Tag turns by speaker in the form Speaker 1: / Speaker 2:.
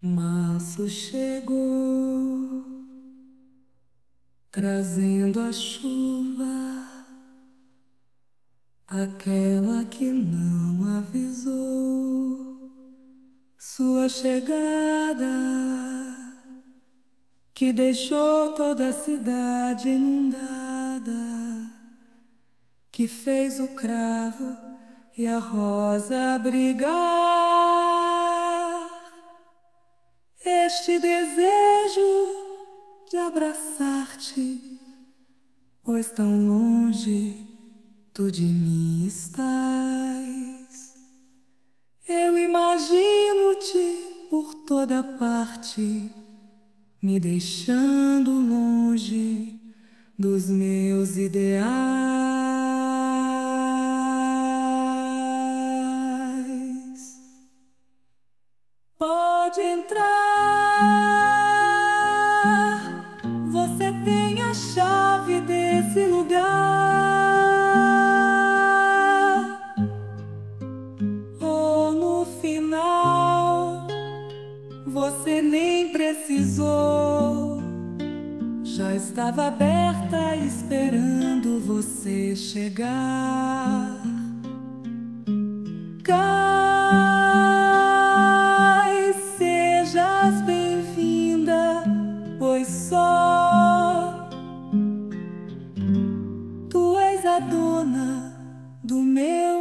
Speaker 1: Março chegou, trazendo a chuva, aquela que não avisou sua chegada, que deixou toda a cidade inundada, que fez o cravo e a rosa brigar. Este desejo de abraçar-te, pois tão longe tu de mim estás. Eu imagino-te por toda parte, me deixando longe dos meus ideais. Pode entrar, você tem a chave desse lugar. Ou no final, você nem precisou, já estava aberta esperando você chegar. Sejas bem-vinda, pois só tu és a dona do meu